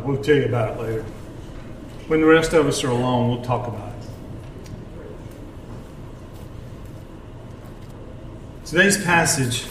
we'll tell you about it later. When the rest of us are alone, we'll talk about it. Today's passage,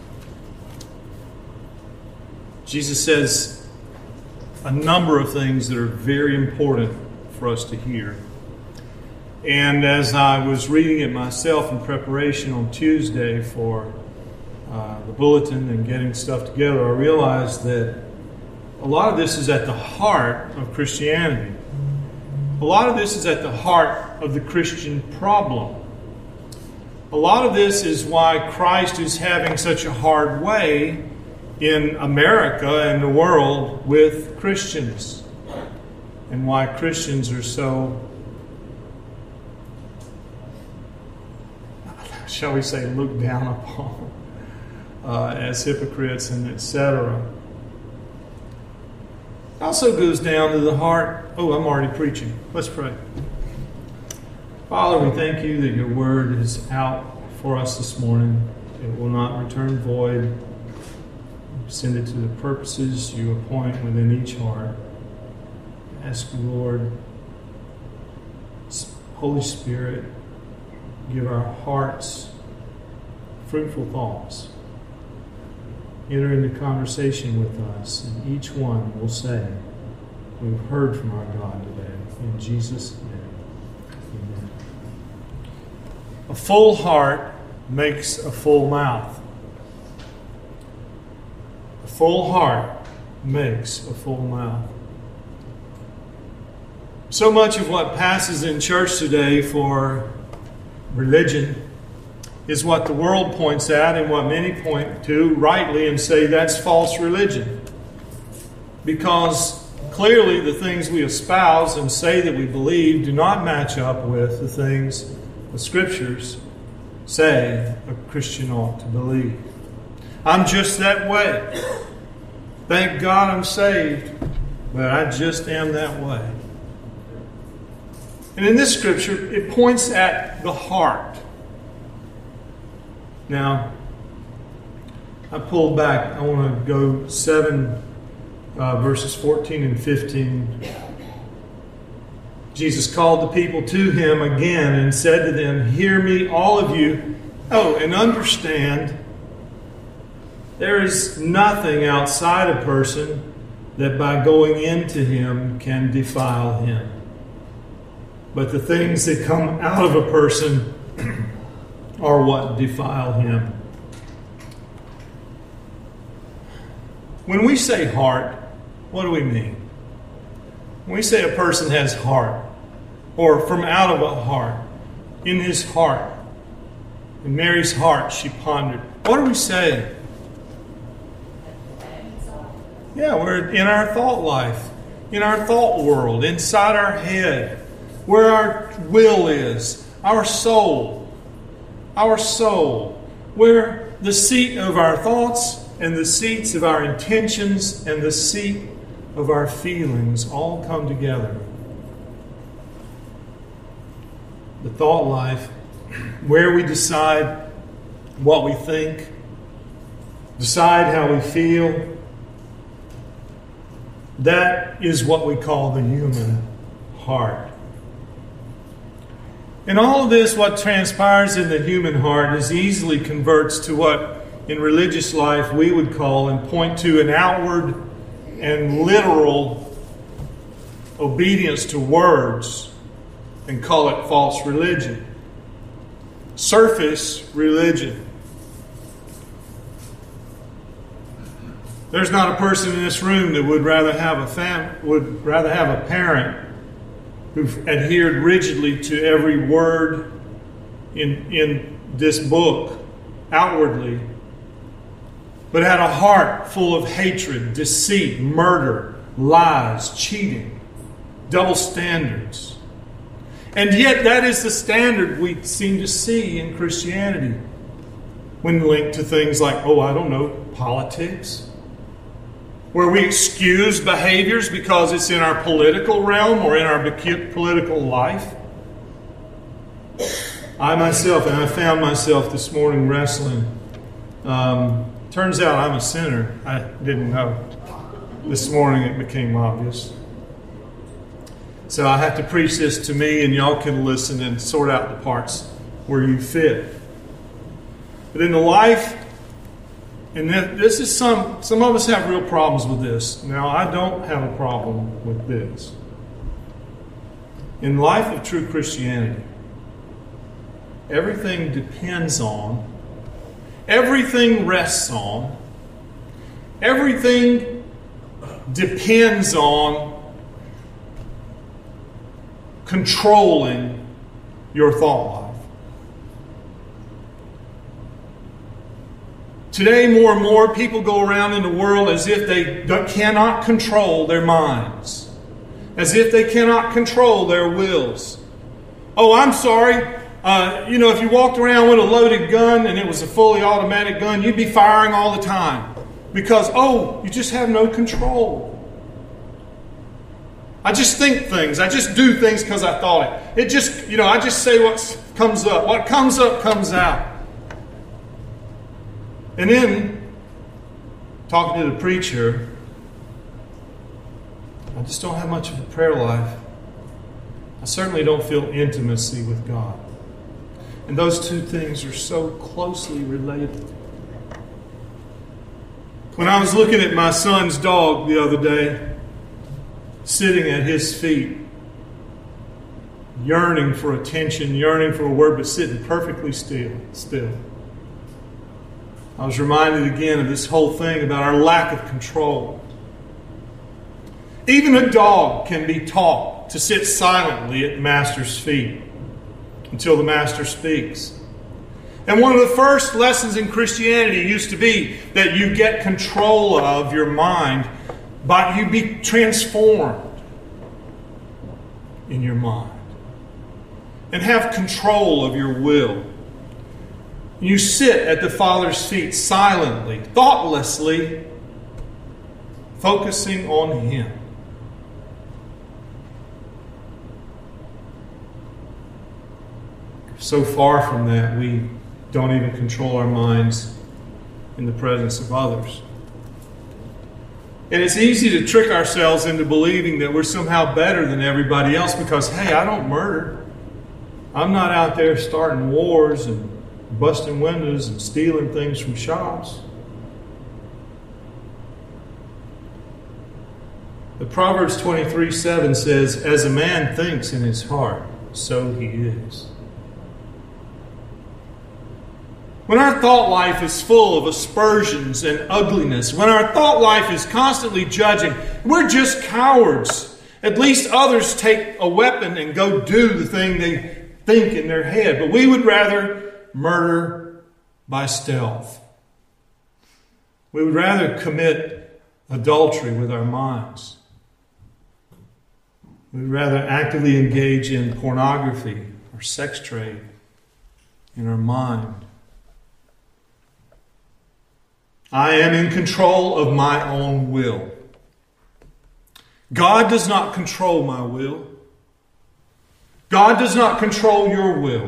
Jesus says a number of things that are very important for us to hear. And as I was reading it myself in preparation on Tuesday for the bulletin and getting stuff together, I realized that a lot of this is at the heart of Christianity. A lot of this is at the heart of the Christian problem. A lot of this is why Christ is having such a hard way in America and the world with Christians, and why Christians are so, shall we say, looked down upon as hypocrites and etc. It also goes down to the heart. Oh, I'm already preaching. Let's pray. Father, we thank you that your word is out for us this morning. It will not return void. Send it to the purposes you appoint within each heart. Ask you, Lord, Holy Spirit, give our hearts fruitful thoughts. Enter into conversation with us, and each one will say, we've heard from our God today. In Jesus' name, amen. A full heart makes a full mouth. A full heart makes a full mouth. So much of what passes in church today for religion is what the world points at and what many point to rightly and say that's false religion. Because clearly the things we espouse and say that we believe do not match up with the things the Scriptures say a Christian ought to believe. I'm just that way. Thank God I'm saved, but I just am that way. And in this Scripture, it points at the heart. Now, I pulled back. I want to go 7 verses 14 and 15. Jesus called the people to him again and said to them, "Hear me, all of you. Oh, and understand, there is nothing outside a person that by going into him can defile him. But the things that come out of a person are what defile him." When we say heart, what do we mean? When we say a person has heart, or from out of a heart, in his heart, in Mary's heart she pondered, what are we saying? Yeah, we're in our thought life, in our thought world, inside our head, where our will is, our soul, where the seat of our thoughts and the seats of our intentions and the seat of our feelings all come together. The thought life, where we decide what we think, decide how we feel, that is what we call the human heart. And all of this, what transpires in the human heart, is easily converts to what in religious life we would call and point to an outward and literal obedience to words and call it false religion. Surface religion. There's not a person in this room that would rather have a parent who adhered rigidly to every word in this book outwardly, but had a heart full of hatred, deceit, murder, lies, cheating, double standards. And yet that is the standard we seem to see in Christianity when linked to things like, politics, where we excuse behaviors because it's in our political realm or in our political life. I myself, and I found myself this morning wrestling. Turns out I'm a sinner. I didn't know. this morning it became obvious. So I have to preach this to me, and y'all can listen and sort out the parts where you fit. But in the life, and this is some of us have real problems with this. Now, I don't have a problem with this. In life of true Christianity, everything depends on, everything rests on, everything depends on controlling your thought life. Today, more and more people go around in the world as if they cannot control their minds, as if they cannot control their wills. Oh, I'm sorry. If you walked around with a loaded gun and it was a fully automatic gun, you'd be firing all the time because, you just have no control. I just think things. I just do things because I thought it. I just say what comes up. What comes up comes out. And then, talking to the preacher, I just don't have much of a prayer life. I certainly don't feel intimacy with God. And those two things are so closely related. When I was looking at my son's dog the other day, sitting at his feet, yearning for attention, yearning for a word, but sitting perfectly still. I was reminded again of this whole thing about our lack of control. Even a dog can be taught to sit silently at the master's feet until the master speaks. And one of the first lessons in Christianity used to be that you get control of your mind, but you be transformed in your mind and have control of your will. You sit at the Father's feet silently, thoughtlessly, focusing on Him. So far from that, we don't even control our minds in the presence of others. And it's easy to trick ourselves into believing that we're somehow better than everybody else because, hey, I don't murder. I'm not out there starting wars and busting windows and stealing things from shops. The Proverbs 23:7 says, as a man thinks in his heart, so he is. When our thought life is full of aspersions and ugliness, when our thought life is constantly judging, we're just cowards. At least others take a weapon and go do the thing they think in their head. But we would rather murder by stealth. We would rather commit adultery with our minds. We would rather actively engage in pornography or sex trade in our mind. I am in control of my own will. God does not control my will. God does not control your will.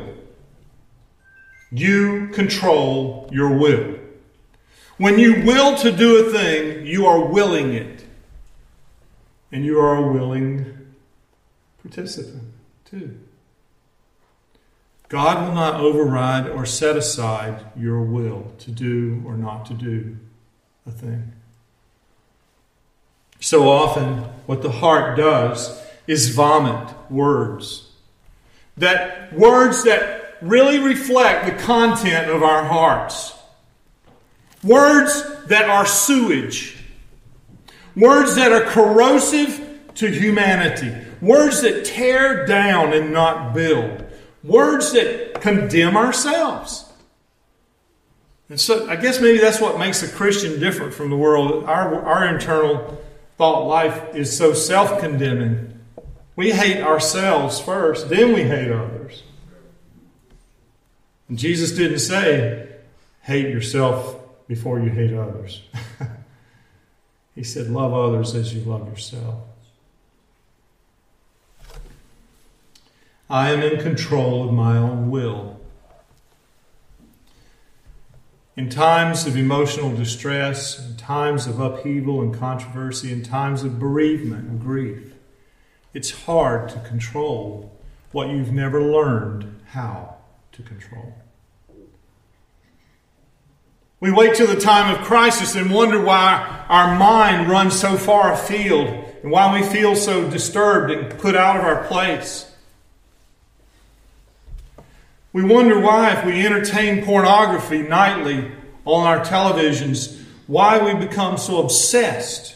You control your will. When you will to do a thing, you are willing it. And you are a willing participant too. God will not override or set aside your will to do or not to do a thing. So often, what the heart does is vomit words. Words that really reflect the content of our hearts. Words that are sewage. Words that are corrosive to humanity. Words that tear down and not build. Words that condemn ourselves. And so I guess maybe that's what makes a Christian different from the world. Our internal thought life is so self-condemning. We hate ourselves first, then we hate others. And Jesus didn't say, hate yourself before you hate others. He said, love others as you love yourself. I am in control of my own will. In times of emotional distress, in times of upheaval and controversy, in times of bereavement and grief, it's hard to control what you've never learned how to control. We wait till the time of crisis and wonder why our mind runs so far afield and why we feel so disturbed and put out of our place. We wonder why, if we entertain pornography nightly on our televisions, why we become so obsessed.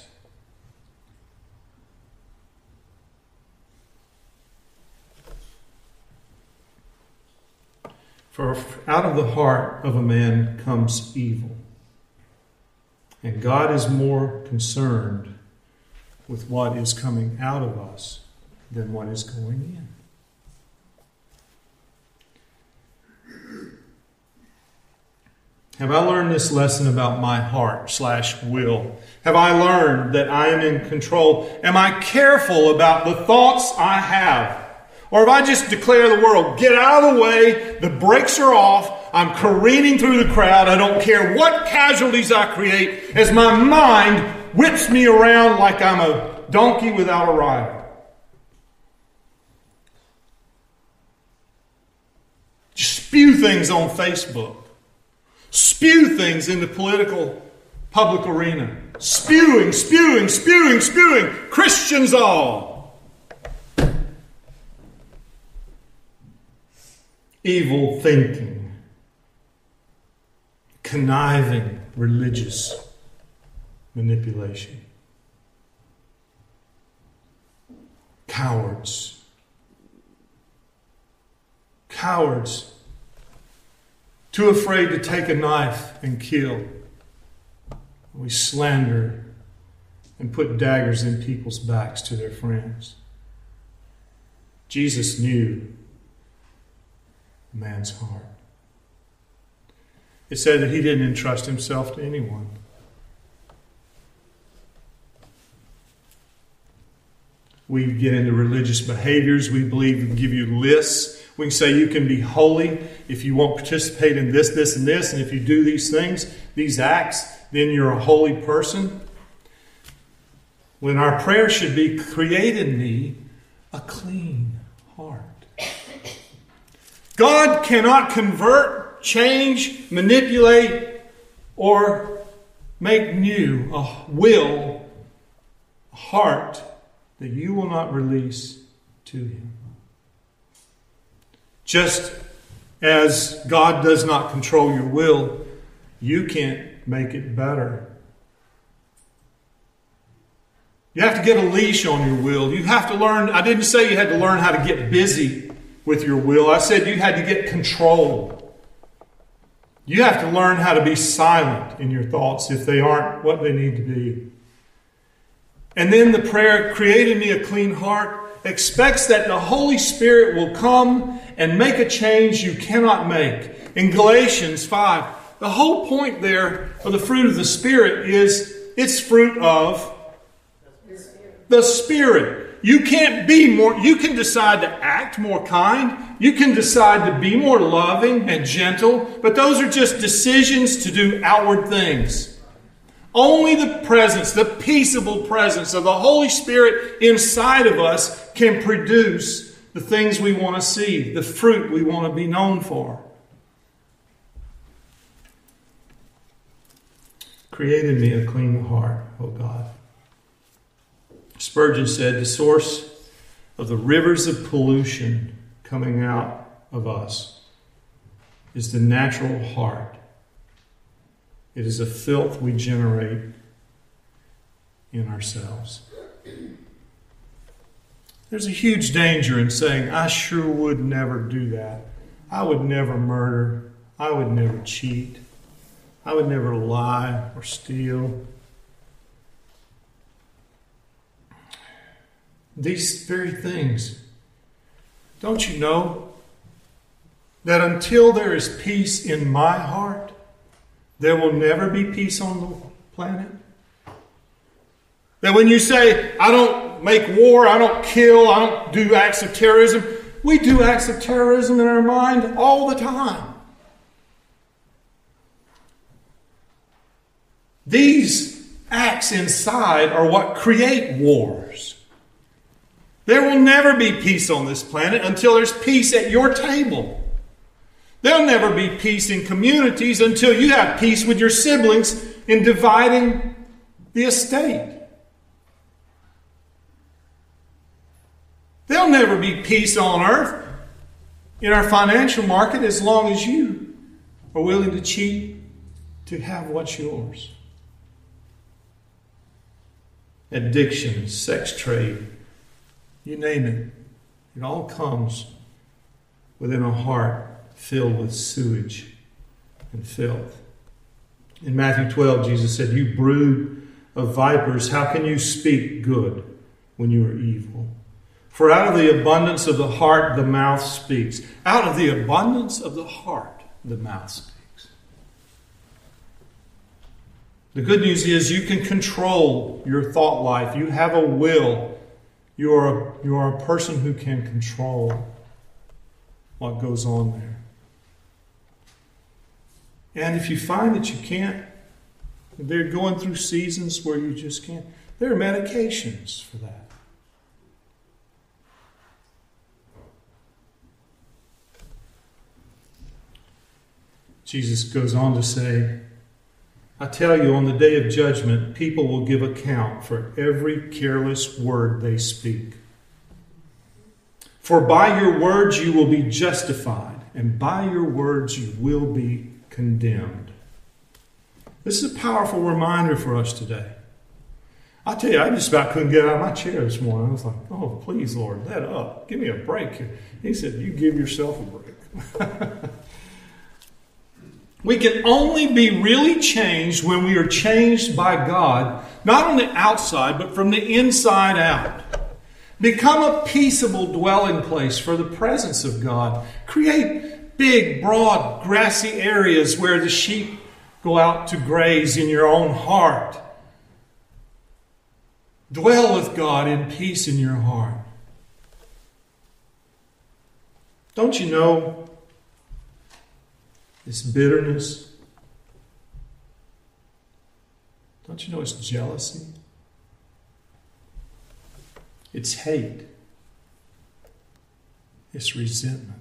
For out of the heart of a man comes evil. And God is more concerned with what is coming out of us than what is going in. Have I learned this lesson about my heart/will? Have I learned that I am in control? Am I careful about the thoughts I have? Or if I just declare the world, get out of the way, the brakes are off, I'm careening through the crowd, I don't care what casualties I create, as my mind whips me around like I'm a donkey without a rider. Just spew things on Facebook. Spew things in the political public arena. Spewing. Christians all. Evil thinking, conniving religious manipulation, cowards, too afraid to take a knife and kill. We slander and put daggers in people's backs to their friends. Jesus knew man's heart. It said that he didn't entrust himself to anyone. We get into religious behaviors. We believe we can give you lists. We can say you can be holy if you won't participate in this, this, and this. And if you do these things, these acts, then you're a holy person. When our prayer should be, create in me a clean heart. God cannot convert, change, manipulate, or make new a will, a heart that you will not release to Him. Just as God does not control your will, you can't make it better. You have to get a leash on your will. You have to learn. I didn't say you had to learn how to get busy with your will. I said you had to get control. You have to learn how to be silent in your thoughts if they aren't what they need to be. And then the prayer, create in me a clean heart, expects that the Holy Spirit will come and make a change you cannot make. In Galatians 5, the whole point there of the fruit of the Spirit is it's fruit of the Spirit. You can't be more, you can decide to act more kind. You can decide to be more loving and gentle. But those are just decisions to do outward things. Only the presence, the peaceable presence of the Holy Spirit inside of us can produce the things we want to see, the fruit we want to be known for. Create in me a clean heart, O God. Spurgeon said, the source of the rivers of pollution coming out of us is the natural heart. It is a filth we generate in ourselves. There's a huge danger in saying, I sure would never do that. I would never murder. I would never cheat. I would never lie or steal. These very things. Don't you know that until there is peace in my heart, there will never be peace on the planet? That when you say, I don't make war, I don't kill, I don't do acts of terrorism, we do acts of terrorism in our mind all the time. These acts inside are what create wars. There will never be peace on this planet until there's peace at your table. There'll never be peace in communities until you have peace with your siblings in dividing the estate. There'll never be peace on earth in our financial market as long as you are willing to cheat to have what's yours. Addiction, sex trade, you name it. It all comes within a heart filled with sewage and filth. In Matthew 12, Jesus said, "You brood of vipers, how can you speak good when you are evil? For out of the abundance of the heart, the mouth speaks." Out of the abundance of the heart, the mouth speaks. The good news is you can control your thought life. You have a will. You are a person who can control what goes on there. And if you find that you can't, they're going through seasons where you just can't, there are medications for that. Jesus goes on to say, "I tell you, on the day of judgment, people will give account for every careless word they speak. For by your words you will be justified, and by your words you will be condemned." This is a powerful reminder for us today. I tell you, I just about couldn't get out of my chair this morning. I was like, "Oh, please, Lord, let up. Give me a break here." He said, "You give yourself a break." We can only be really changed when we are changed by God, not on the outside, but from the inside out. Become a peaceable dwelling place for the presence of God. Create big, broad, grassy areas where the sheep go out to graze in your own heart. Dwell with God in peace in your heart. Don't you know it's bitterness? Don't you know it's jealousy? It's hate. It's resentment.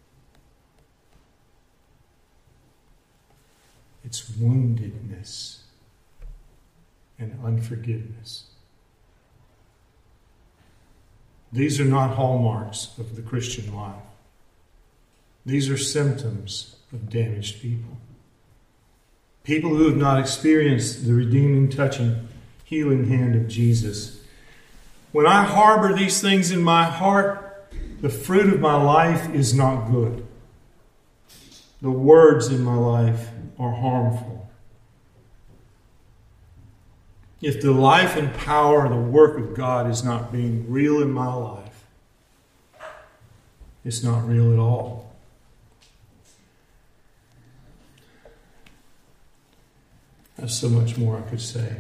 It's woundedness and unforgiveness. These are not hallmarks of the Christian life. These are symptoms of damaged people. People who have not experienced the redeeming, touching, healing hand of Jesus. When I harbor these things in my heart, the fruit of my life is not good. The words in my life are harmful. If the life and power and the work of God is not being real in my life, it's not real at all. There's so much more I could say.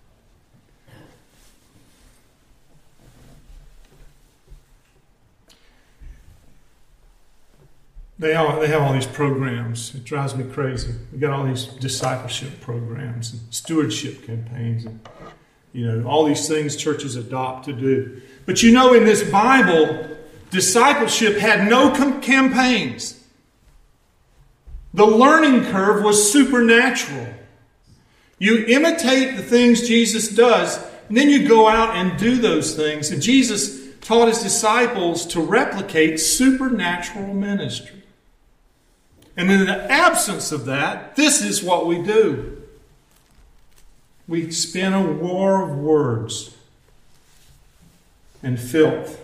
They have all these programs. It drives me crazy. We got all these discipleship programs and stewardship campaigns and all these things churches adopt to do. But in this Bible, discipleship had no campaigns. The learning curve was supernatural. You imitate the things Jesus does, and then you go out and do those things. And Jesus taught his disciples to replicate supernatural ministry. And in the absence of that, this is what we do. We spin a war of words and filth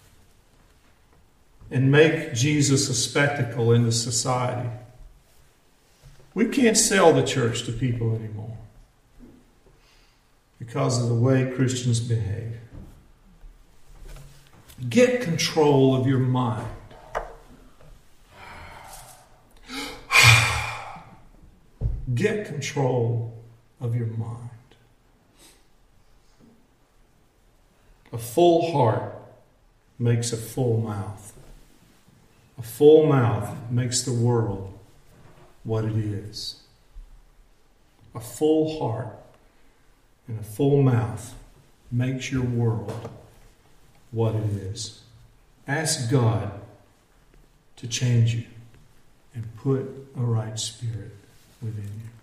and make Jesus a spectacle in the society. We can't sell the church to people anymore because of the way Christians behave. Get control of your mind. Get control of your mind. A full heart makes a full mouth. A full mouth makes the world what it is. A full heart and a full mouth makes your world what it is. Ask God to change you and put a right spirit within you.